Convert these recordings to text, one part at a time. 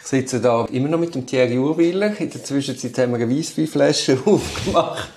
sitzen da immer noch mit dem Thierry Urwiller. In der Zwischenzeit haben wir eine Weissweinflasche aufgemacht.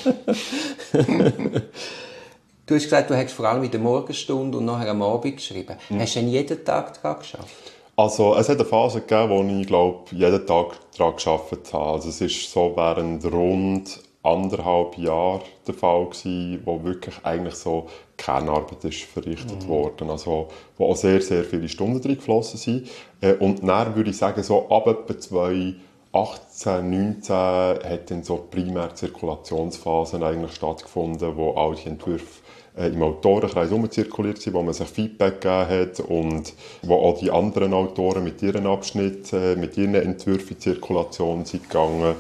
Du hast gesagt, du hast vor allem in der Morgenstunde und nachher am Abend geschrieben. Hast du denn jeden Tag daran geschafft? Also, es hat eine Phase gegeben, wo ich, glaube jeden Tag daran gearbeitet habe. Also, es ist so während rund 1,5 Jahren der Fall gewesen, wo wirklich eigentlich so Kernarbeit ist verrichtet worden. Also, wo auch sehr, sehr viele Stunden drin geflossen sind. Und dann würde ich sagen, so ab etwa 2018, 19 hat dann so primär Zirkulationsphasen eigentlich stattgefunden, wo all die Entwürfe im Autorenkreis zirkuliert sind, wo man sich Feedback gegeben hat und wo auch die anderen Autoren mit ihren Abschnitten, mit ihren Entwürfen in Zirkulation sind gegangen.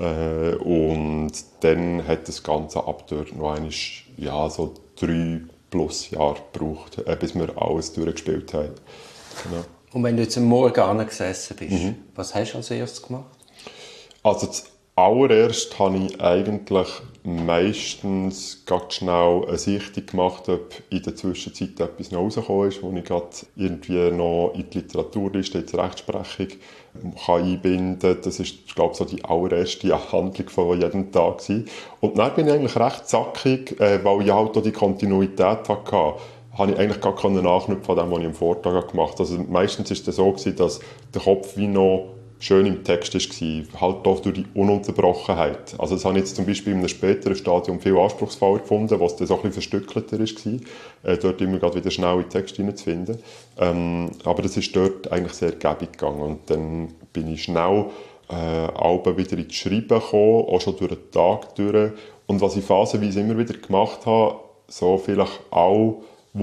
Und dann hat das Ganze ab dort noch einmal, ja, so 3+ Jahre gebraucht, bis wir alles durchgespielt haben. Genau. Und wenn du jetzt am Morgen angesessen bist, was hast du als erstes gemacht? Also zuallererst habe ich eigentlich meistens ganz schnell eine Sichtung gemacht, ob in der Zwischenzeit etwas noch rausgekommen ist, wo ich gerade irgendwie noch in die Literaturliste, in die Rechtsprechung kann einbinden kann. Das ist, glaube ich, so die allererste Handlung von jedem Tag gewesen. Und dann bin ich eigentlich recht zackig, weil ich halt auch die Kontinuität hatte. Habe ich eigentlich gar keine Nachknüpfen von dem, was ich am Vortag gemacht habe. Also meistens war es so, dass der Kopf wie noch schön im Text war, halt auch durch die Ununterbrochenheit. Also das habe ich jetzt zum Beispiel in einem späteren Stadium viel anspruchsvoller gefunden, was dann so ein bisschen verstückelter war, dort immer wieder schnell in den Text hineinzufinden. Aber das ist dort eigentlich sehr gäbig gegangen. Und dann bin ich schnell wieder ins Schreiben gekommen, auch schon durch den Tag durch. Und was ich phasenweise immer wieder gemacht habe, so vielleicht alle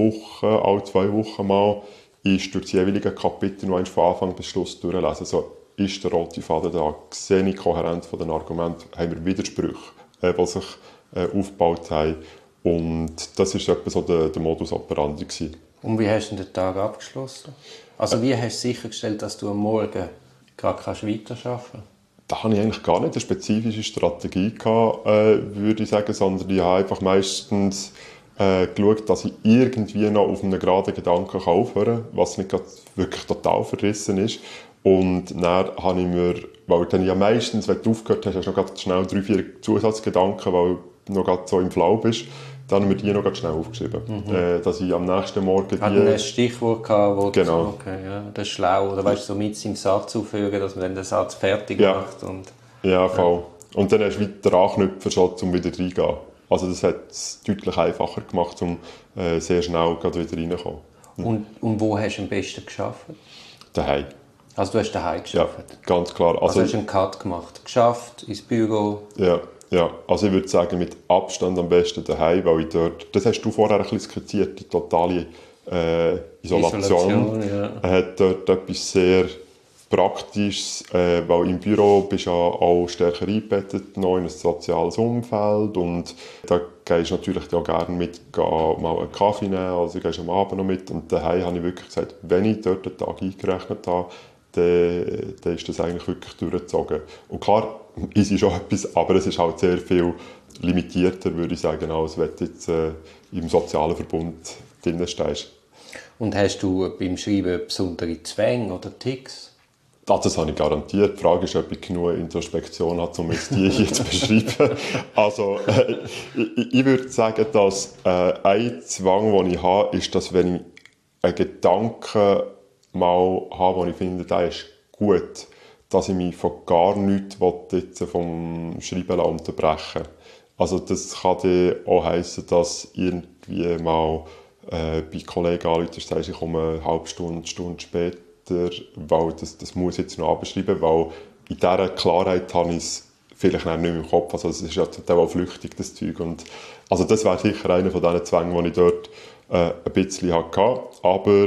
2 Wochen mal, ist durch die jeweiligen Kapitel noch von Anfang bis Schluss durchlesen. So, ist der rote Faden da? Sehe ich die Kohärenz der Argumente? Haben wir Widersprüche, die sich aufgebaut haben? Und das war etwa so der Modus operandi gewesen. Und wie hast du den Tag abgeschlossen? Also wie hast du sichergestellt, dass du am Morgen gerade weiterarbeiten kannst? Da hatte ich eigentlich gar nicht eine spezifische Strategie gehabt, würde ich sagen, sondern ich habe einfach meistens geschaut, dass ich irgendwie noch auf einen geraden Gedanken aufhören kann, was nicht wirklich total verrissen ist. Und dann habe ich mir, weil dann ja meistens, wenn du aufgehört hast, hast du noch schnell 3-4 Zusatzgedanken, weil du noch so im Flow bist, dann habe ich mir die noch schnell aufgeschrieben. Dass ich am nächsten Morgen Hat ein Stichwort gehabt, wo genau. du okay, ja, das ist schlau, oder weißt du, so mit im Satz aufhören, dass man dann den Satz fertig macht. Und, ja, voll. Und dann hast du wieder Anknüpfen, schon, um wieder reingehen. Also das hat es deutlich einfacher gemacht, um sehr schnell wieder reinzukommen. Und wo hast du am besten geschafft? Daheim. Also du hast daheim geschafft? Ja, ganz klar. Also hast du einen Cut gemacht? Geschafft, ins Büro? Ja. Also ich würde sagen, mit Abstand am besten daheim, weil ich dort, das hast du vorher ein bisschen skizziert, die totale Isolation hat dort etwas sehr Praktisches, weil im Büro bist du ja auch stärker eingebettet noch in ein soziales Umfeld und da gehst du natürlich auch gerne mit mal einen Kaffee nehmen, also gehst am Abend noch mit und daheim habe ich wirklich gesagt, wenn ich dort den Tag eingerechnet habe, dann ist das eigentlich wirklich durchgezogen. Und klar, ist schon etwas, aber es ist halt sehr viel limitierter, würde ich sagen, als wenn du jetzt im sozialen Verbund drin stehst. Und hast du beim Schreiben besondere Zwänge oder Ticks? Das habe ich garantiert. Die Frage ist, ob ich genug Introspektion habe, um jetzt die hier zu beschreiben. Also, ich würde sagen, dass ein Zwang, den ich habe, ist, dass wenn ich einen Gedanken mal habe, den ich finde, der ist gut, dass ich mich von gar nichts jetzt vom Schreiben unterbrechen. Also das kann dann auch heissen, dass irgendwie mal bei Kollegen anruft, sagst, ich komme eine halbe Stunde später, weil das muss ich jetzt noch abschreiben, weil in dieser Klarheit habe ich es vielleicht nicht mehr im Kopf. Also es ist ja total auch flüchtig, das Zeug. Und, also das wäre sicher einer von diesen Zwängen, die ich dort ein bisschen hatte. Aber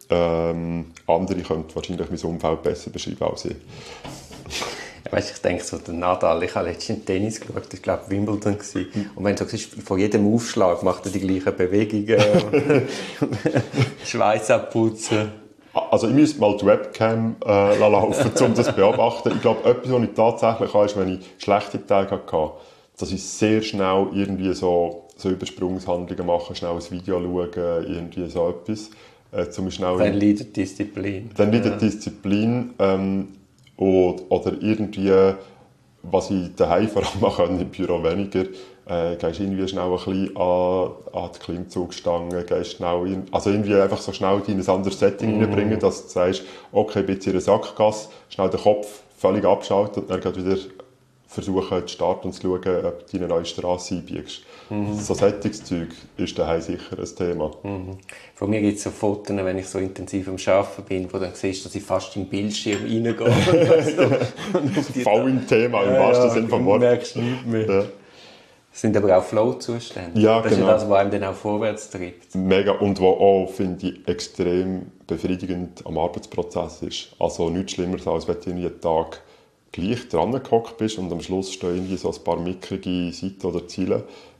andere könnten wahrscheinlich mein Umfeld besser beschreiben als ich. Ja, weißt, ich denke so, der Nadal, ich habe letztens Tennis geschaut, das war, glaube ich, Wimbledon. Und wenn du siehst, von jedem Aufschlag macht er die gleichen Bewegungen, Schweiß abputzen. Also ich müsste mal die Webcam laufen, um das zu beobachten. Ich glaube, etwas, was ich tatsächlich habe, ist, wenn ich schlechte Tage hatte, dass ich sehr schnell irgendwie so Übersprungshandlungen mache, schnell ein Video schauen, irgendwie so etwas. Dann leidet Disziplin. Dann leidet Disziplin. Oder irgendwie, was ich daheim vor allem machen kann, im Büro weniger, gehst irgendwie schnell ein bisschen an die Klimmzugstange, gehst schnell also irgendwie einfach so schnell in ein anderes Setting reinbringen, dass du sagst, okay, ich bin jetzt in einer Sackgasse, schnell den Kopf völlig abschalten und dann gleich wieder versuchen zu starten und zu schauen, ob du in eine neue Strasse einbiegst. So Sättigungszeug ist daheim sicher ein Thema. Von mir gibt es so Fotos, wenn ich so intensiv am Arbeiten bin, wo du dann siehst, dass ich fast in den Bildschirm reingehe. Voll im Thema, im wahrsten Sinne vom Wort. Du merkst nichts mehr. Ja. Das sind aber auch Flow-Zustände. Ja, das genau. ist das, was einem dann auch vorwärts treibt. Mega. Und was auch, finde ich, extrem befriedigend am Arbeitsprozess ist. Also nichts Schlimmeres, als wenn du jeden Tag gleich dran gehockt bist und am Schluss stehen irgendwie so ein paar mickrige Seiten oder Ziele.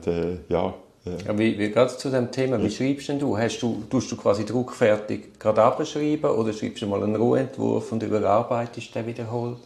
Ja, Ja, wie geht es zu diesem Thema? Wie schreibst denn du? Tust du quasi druckfertig gerade abschreiben oder schreibst du mal einen Rohentwurf und überarbeitest den wiederholt?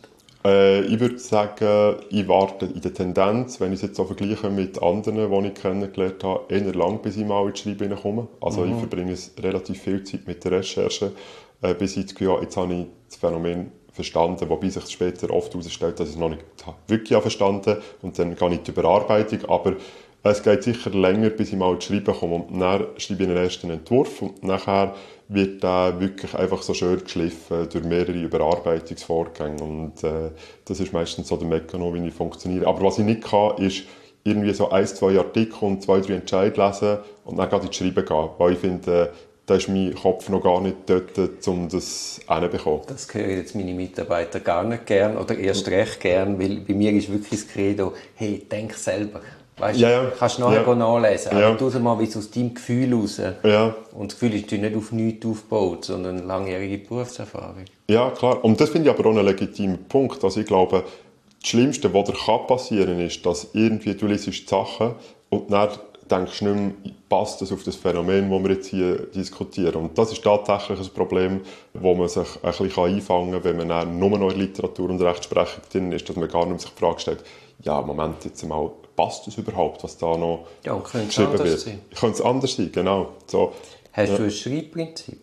Ich würde sagen, ich warte in der Tendenz, wenn ich es jetzt so vergleiche mit anderen, die ich kennengelernt habe, eher lang, bis ich mal ins Schreiben komme. Also ich verbringe relativ viel Zeit mit der Recherche, bis ich das Gefühl habe, jetzt habe ich das Phänomen verstanden, wobei sich später oft herausstellt, dass ich es noch nicht wirklich verstanden habe und dann gehe ich in die Überarbeitung, aber es geht sicher länger, bis ich mal ins Schreiben komme und dann schreibe ich einen ersten Entwurf und nachher wird der wirklich einfach so schön geschliffen durch mehrere Überarbeitungsvorgänge und das ist meistens so der Mechanismus, wie ich funktioniere. Aber was ich nicht kann, ist irgendwie so 1-2 Artikel und 2-3 Entscheide lesen und dann gerade ins Schreiben gehen, weil ich finde, da ist mein Kopf noch gar nicht dort, um das hinzubekommen. Das hören jetzt meine Mitarbeiter gar nicht gern oder erst recht gern, weil bei mir ist wirklich das Credo, hey, denk selber. Weißt, kannst du nachher nachlesen, aber tu es mal wie aus deinem Gefühl raus. Ja. Und das Gefühl ist nicht auf nichts aufgebaut, sondern eine langjährige Berufserfahrung. Ja, klar. Und das finde ich aber auch einen legitimen Punkt. Also ich glaube, das Schlimmste, was dir passieren kann, ist, dass irgendwie du liest die Sachen und dann denkst du nicht mehr, passt das auf das Phänomen, das wir jetzt hier diskutieren. Und das ist tatsächlich ein Problem, wo man sich ein bisschen einfangen kann, wenn man dann nur noch in Literatur und Rechtsprechung drin ist, dass man gar nicht mehr sich die Frage stellt, ja, Moment, jetzt mal, passt das überhaupt, was da noch geschrieben wird? Könnte es anders sein, genau. So, Hast du ein Schreibprinzip?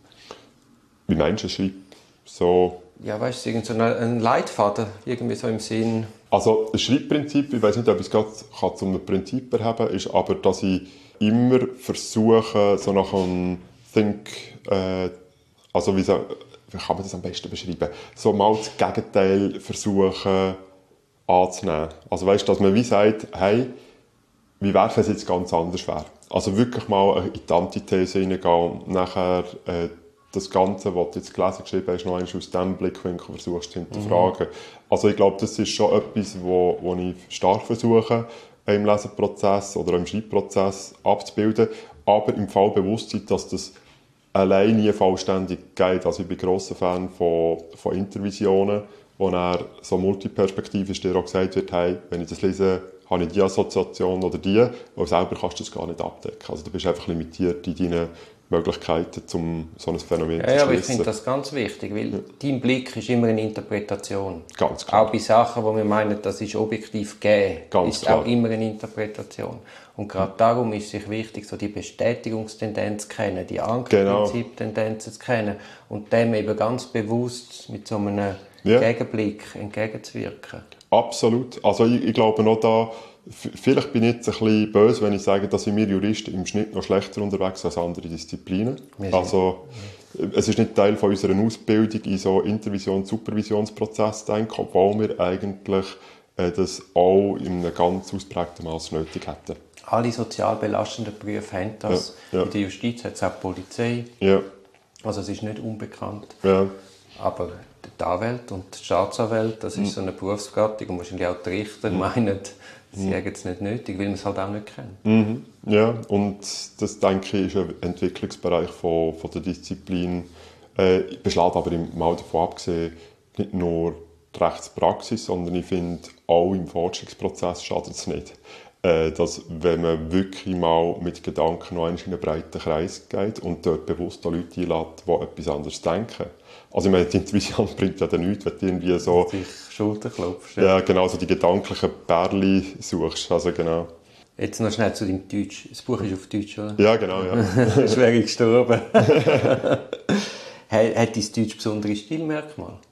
Wie meinst du ein so? Ja, weißt du, irgend so ein Leitfaden, irgendwie so im Sinn. Also ein Schreibprinzip, ich weiß nicht, ob ich es gerade zu einem Prinzip erheben kann, ist aber, dass ich immer versuche, so nach einem also wie kann man das am besten beschreiben? So mal das Gegenteil versuchen anzunehmen. Also weißt du, dass man wie sagt, hey, wie wäre es, wenn es jetzt ganz anders wäre? Also wirklich mal in die Antithese hineingehen und nachher das Ganze, was du jetzt gelesen geschrieben hast, noch einmal aus diesem Blickwinkel versuchst zu hinterfragen. Also ich glaube, das ist schon etwas, wo ich stark versuche, im Leseprozess oder im Schreibprozess abzubilden, aber im Fall Bewusstsein, dass das allein nie vollständig geht. Also ich bin grosser Fan von Intervisionen, wo dann so multiperspektivisch dir auch gesagt wird, hey, wenn ich das lese, habe ich die Assoziation oder die, weil selber kannst du das gar nicht abdecken. Also du bist einfach limitiert in deinen Möglichkeiten, um so ein Phänomen zu schließen. Ja, aber ich finde das ganz wichtig, weil dein Blick ist immer eine Interpretation. Ganz klar. Auch bei Sachen, wo wir meinen, das ist objektiv gegeben, Ganz ist klar. auch immer eine Interpretation. Und gerade darum ist es sich wichtig, so die Bestätigungstendenz zu kennen, die Ankerprinzip-Tendenzen zu kennen und dem eben ganz bewusst mit so einem Gegenblick entgegenzuwirken. Absolut. Also ich glaube noch da, vielleicht bin ich jetzt ein bisschen böse, wenn ich sage, dass wir Juristen im Schnitt noch schlechter unterwegs sind als andere Disziplinen. Also es ist nicht Teil von unserer Ausbildung in so Intervisions-Supervisionsprozess denken, obwohl wir eigentlich das auch in einem ganz ausprägten Maß nötig hätten. Alle sozial belastenden Berufe haben das. Ja. In der Justiz hat es auch die Polizei. Ja. Also es ist nicht unbekannt. Ja. Aber die Anwälte und die Staatsanwälte, das ist so eine Berufsgattung und wahrscheinlich auch die Richter meinen, sie haben es nicht nötig, weil man es halt auch nicht kennt. Ja, und das, denke ich, ist ein Entwicklungsbereich von der Disziplin. Beschlägt aber mal davon abgesehen, nicht nur die Rechtspraxis, sondern ich finde, auch im Forschungsprozess schadet es nicht. Dass, wenn man wirklich mal mit Gedanken noch in einen breiten Kreis geht und dort bewusst Leute einlädt, die etwas anderes denken. Also ich meine, die Intuition bringt ja dann nichts, wenn du irgendwie so... Dich Schulter klopfst. Ja, genau, so die gedanklichen Pärchen suchst. Also genau. Jetzt noch schnell zu deinem Deutsch. Das Buch ist auf Deutsch, oder? Ja, genau, ja. Sonst wäre ich gestorben. Hat dein Deutsch besondere Stilmerkmale?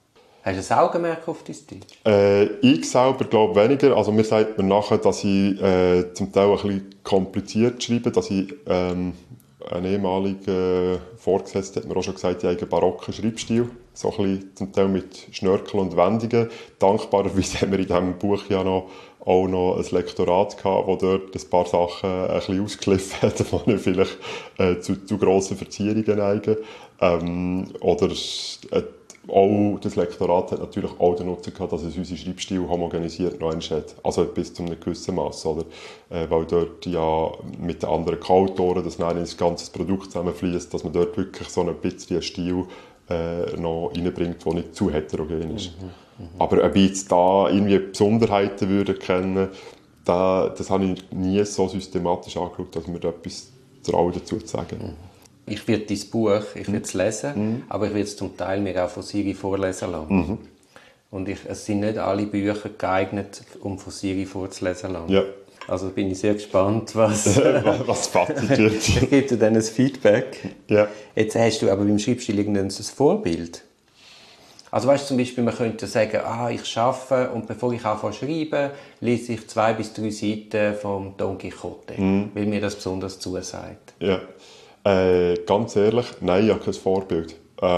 Hast du ein Augenmerk auf dein Deutsch? Ich selber glaube weniger. Also mir sagt man nachher, dass ich zum Teil ein bisschen kompliziert schreibe, dass ich ein ehemaliger Vorgesetzter hat mir auch schon gesagt, ich habe einen barocken Schreibstil. So ein bisschen zum Teil mit Schnörkeln und Wendungen. Dankbarerweise haben wir in diesem Buch ja auch noch ein Lektorat gehabt, das dort ein paar Sachen ein bisschen ausgeglichen hat, die vielleicht zu grossen Verzierungen neigen. Auch das Lektorat hat natürlich auch den Nutzen gehabt, dass es unseren Schreibstil homogenisiert noch hat. Also bis zu einem gewissen Maß, oder? Weil dort ja mit den anderen Co-Autoren das dann ins ganze Produkt zusammenfließt, dass man dort wirklich so ein bisschen einen Stil noch reinbringt, der nicht zu heterogen ist. Aber ob ich jetzt da irgendwie Besonderheiten würde kennen, das habe ich nie so systematisch angeschaut, dass mir da etwas dazu zu sagen. Ich werde dein Buch, ich werde es lesen, aber ich werde es zum Teil mir auch von Siri vorlesen lassen. Und es sind nicht alle Bücher geeignet, um von Siri vorzulesen lassen. Ja. Also bin ich sehr gespannt, was Fazit wird. Ich gebe dir dann ein Feedback. Ja. Jetzt hast du aber beim Schreibstil irgendein Vorbild. Also weißt du, zum Beispiel, man könnte sagen, ich arbeite und bevor ich anfange zu schreiben, lese ich 2 bis 3 Seiten vom Don Quixote, weil mir das besonders zusagt. Ja. Ganz ehrlich, nein, ich habe kein Vorbild.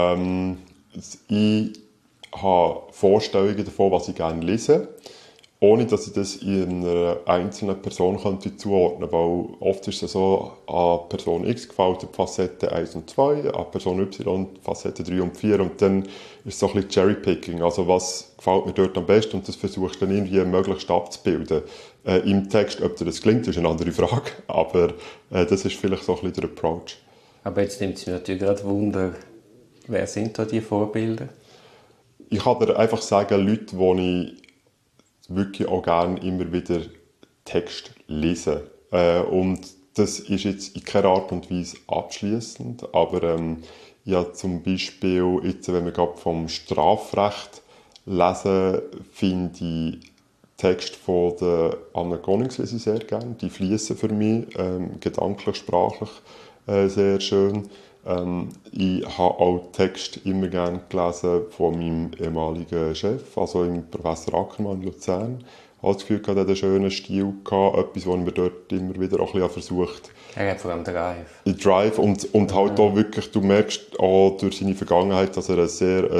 Ich habe Vorstellungen davon, was ich gerne lese, ohne dass ich das in einer einzelnen Person zuordnen könnte. Weil oft ist es so, an Person X gefällt die Facette 1 und 2, an Person Y die Facette 3 und 4 und dann ist es so ein bisschen Cherrypicking. Also was gefällt mir dort am besten und das versuchst du dann irgendwie möglichst abzubilden. Im Text, ob dir das gelingt, ist eine andere Frage, aber das ist vielleicht so ein bisschen der Approach. Aber jetzt nimmt es mich natürlich gerade Wunder, wer sind da die Vorbilder? Ich kann dir einfach sagen, Leute, die ich wirklich auch gerne immer wieder Text lese. Und das ist jetzt in keiner Art und Weise abschliessend, aber ja, zum Beispiel, jetzt, wenn wir gerade vom Strafrecht lesen, finde ich Texte von der Anna Konings lese ich sehr gerne. Die fließen für mich, gedanklich, sprachlich sehr schön. Ich habe auch Texte immer gerne gelesen von meinem ehemaligen Chef, also im Professor Ackermann in Luzern. Ich habe das Gefühl, er hat einen schönen Stil gehabt, etwas, was ich mir dort immer wieder auch ein bisschen versucht. Er hat vor allem Drive und halt auch wirklich, du merkst auch durch seine Vergangenheit, dass er ein sehr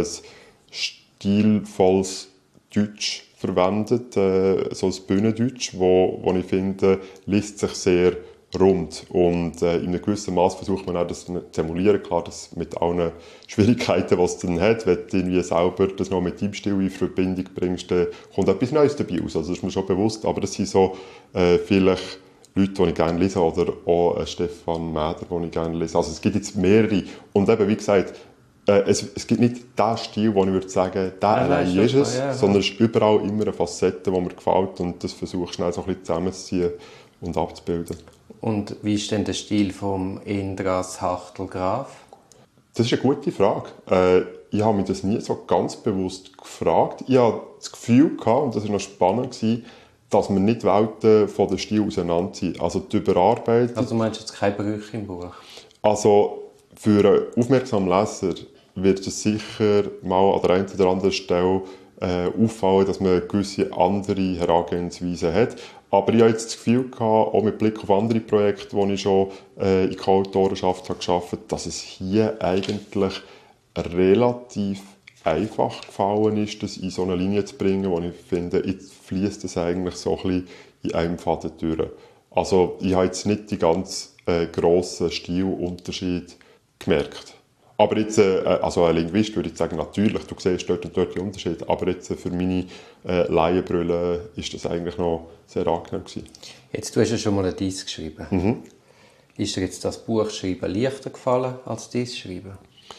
stilvolles Deutsch verwendet, so ein Bühnendeutsch, wo ich finde, liest sich sehr rund. Und in einem gewissen Maß versucht man auch, das zu emulieren. Klar, das mit allen Schwierigkeiten, die es dann hat, wenn du irgendwie selber das noch mit deinem Stil in Verbindung bringst, dann kommt etwas Neues dabei raus. Also das ist mir schon bewusst. Aber das sind so vielleicht Leute, die ich gerne lese, oder auch Stefan Mäder, den ich gerne lese. Also es gibt jetzt mehrere. Und eben, wie gesagt, es gibt nicht den Stil, wo ich würde sagen, der allein ist es, sondern es ist überall immer eine Facette, die mir gefällt und das versuche ich schnell so ein bisschen zusammenzuziehen und abzubilden. Und wie ist denn der Stil von Indras Hachtel-Graf? Das ist eine gute Frage. Ich habe mich das nie so ganz bewusst gefragt. Ich hatte das Gefühl gehabt, und das war noch spannend, dass wir nicht Welten von den Stil auseinander sind. Also die Überarbeitung... Also du meinst jetzt keine Brüche im Buch? Also für einen aufmerksamen Leser wird es sicher mal an der einen oder anderen Stelle auffallen, dass man eine gewisse andere Herangehensweise hat. Aber ich hatte jetzt das Gefühl gehabt, auch mit Blick auf andere Projekte, die ich schon in Co-Autorenschaft gearbeitet habe, dass es hier eigentlich relativ einfach gefallen ist, das in so eine Linie zu bringen, wo ich finde, jetzt fließt es eigentlich so ein bisschen in einem Faden durch. Also ich habe jetzt nicht die ganz grossen Stilunterschiede gemerkt. Aber jetzt, also ein Linguist würde ich sagen, natürlich, du siehst dort und dort die Unterschiede, aber jetzt für meine Laienbrille ist das eigentlich noch sehr angenehm gewesen. Jetzt, du hast ja schon mal ein Diss geschrieben. Ist dir jetzt das Buchschreiben leichter gefallen als Diss schreiben?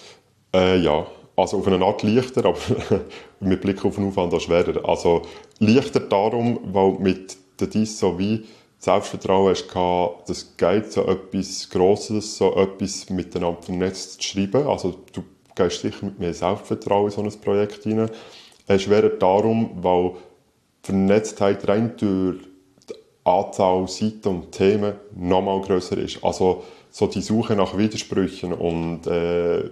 Ja, also auf eine Art leichter, aber mit Blick auf den Aufwand auch schwerer. Also leichter darum, weil mit der Diss so wie Selbstvertrauen hast gehabt, das geht so etwas Grosses, so etwas miteinander vom Netz zu schreiben. Also du gehst sicher mit mehr Selbstvertrauen in so ein Projekt hinein. Schwerer darum, weil die Vernetztheit rein durch die Anzahl Seiten und Themen noch mal grösser ist. Also so die Suche nach Widersprüchen und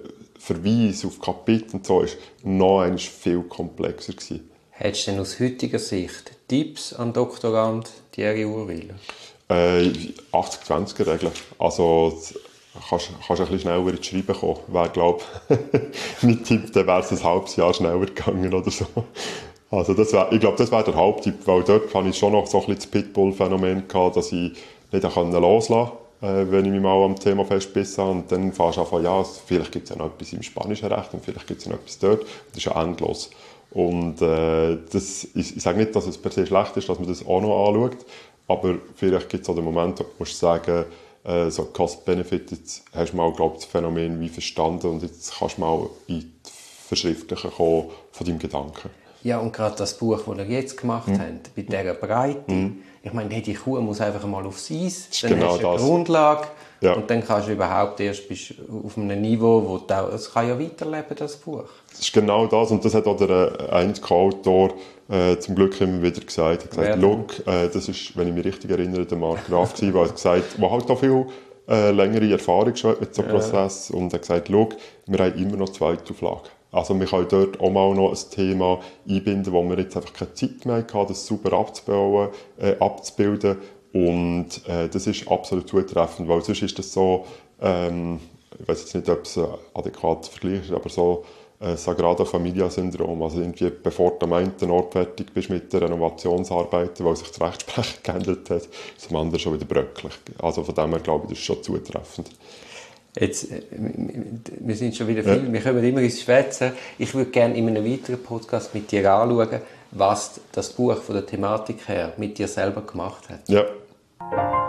Verweis auf Kapitel und so ist noch einmal viel komplexer gewesen. Hättest du denn aus heutiger Sicht Tipps an Doktorand Thierry Urwiller? 80-20-Regel. Also kannst ein bisschen schneller ins Schreiben kommen. Wäre, glaube ich, mein Tipp, dann wäre es ein halbes Jahr schneller gegangen oder so. Also ich glaube, das wäre der Haupttipp, weil dort hatte ich schon noch so ein bisschen das Pitbull-Phänomen gehabt, dass ich nicht loslassen konnte, wenn ich mich mal am Thema festbissen habe. Und dann fährst du an, ja, vielleicht gibt es ja noch etwas im spanischen Recht und vielleicht gibt es ja noch etwas dort. Das ist ja endlos. Und ich sage nicht, dass es per se schlecht ist, dass man das auch noch anschaut, aber vielleicht gibt es auch den Moment, wo du musst sagen, so Cost-Benefit, jetzt hast du mal, glaube ich, das Phänomen wie verstanden und jetzt kannst du mal in die Verschriftlichen kommen von deinem Gedanken. Ja, und gerade das Buch, das ihr jetzt gemacht habt, bei dieser Breite, ich meine, die Kuh muss einfach mal aufs Eis, dann genau hast du eine das. Grundlage Ja. und dann kannst du überhaupt erst bist auf einem Niveau, wo es kann ja weiterleben, das Buch. Das ist genau das und das hat auch der eine Co-Autor zum Glück immer wieder gesagt. Er hat gesagt, look, das ist, wenn ich mich richtig erinnere, der Mark Graf gewesen, der hat gesagt, der halt auch viel längere Erfahrung schon hat mit so einem Prozess und er hat gesagt, look, wir haben immer noch Zweitauflage. Also wir können dort auch mal noch ein Thema einbinden, wo wir jetzt einfach keine Zeit mehr hatten, das super abzubilden. Und das ist absolut zutreffend, weil sonst ist das so, ich weiß jetzt nicht, ob es ein adäquater Vergleich ist, aber so Sagrada Familia-Syndrom. Also irgendwie, bevor du am einen Ort fertig bist mit der Renovationsarbeit, weil sich das Rechtsprechung geändert hat, ist am anderen schon wieder bröcklich. Also von dem her glaube ich, das ist schon zutreffend. Jetzt, wir sind schon wieder viel, wir kommen immer ins Schwätzen. Ich würde gerne in einem weiteren Podcast mit dir anschauen, was das Buch von der Thematik her mit dir selber gemacht hat. Ja.